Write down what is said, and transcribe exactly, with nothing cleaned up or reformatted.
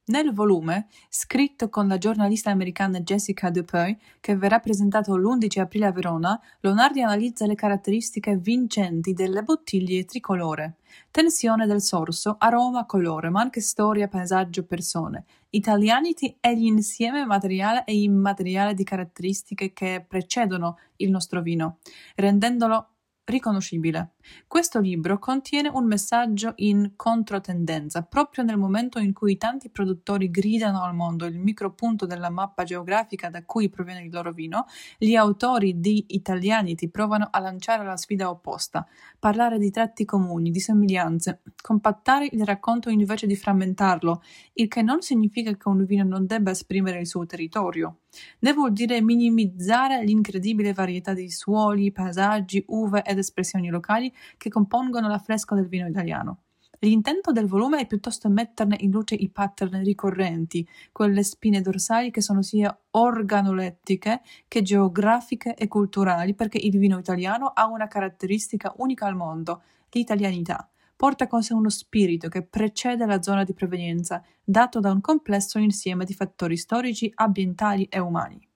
Nel volume, scritto con la giornalista americana Jessica Dupuy, che verrà presentato l'undici aprile a Verona, Lonardi analizza le caratteristiche vincenti delle bottiglie tricolore. Tensione del sorso, aroma, colore, ma anche storia, paesaggio, persone. Italianity è l'insieme materiale e immateriale di caratteristiche che precedono il nostro vino, rendendolo riconoscibile. Questo libro contiene un messaggio in controtendenza, proprio nel momento in cui tanti produttori gridano al mondo il micropunto della mappa geografica da cui proviene il loro vino, gli autori di Italianity provano a lanciare la sfida opposta, parlare di tratti comuni, di somiglianze, compattare il racconto invece di frammentarlo, il che non significa che un vino non debba esprimere il suo territorio. Ne vuol dire minimizzare l'incredibile varietà di suoli, paesaggi, uve ed espressioni locali che compongono l'affresco del vino italiano. L'intento del volume è piuttosto metterne in luce i pattern ricorrenti, quelle spine dorsali che sono sia organolettiche che geografiche e culturali, perché il vino italiano ha una caratteristica unica al mondo, l'italianità. Porta con sé uno spirito che precede la zona di provenienza, dato da un complesso insieme di fattori storici, ambientali e umani.